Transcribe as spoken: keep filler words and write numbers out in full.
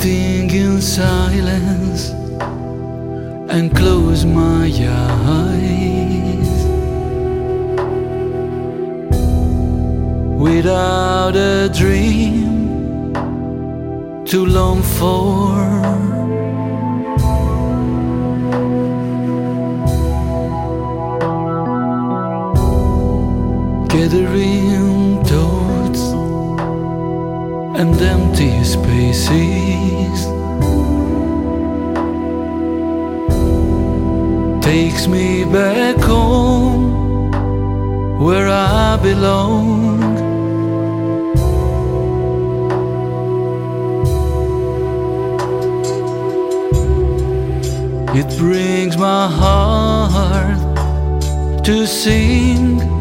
Waiting in silence and close my eyes, without a dream to long for. Gathering thoughts and empty spaces takes me back home where I belong. It brings my heart to sing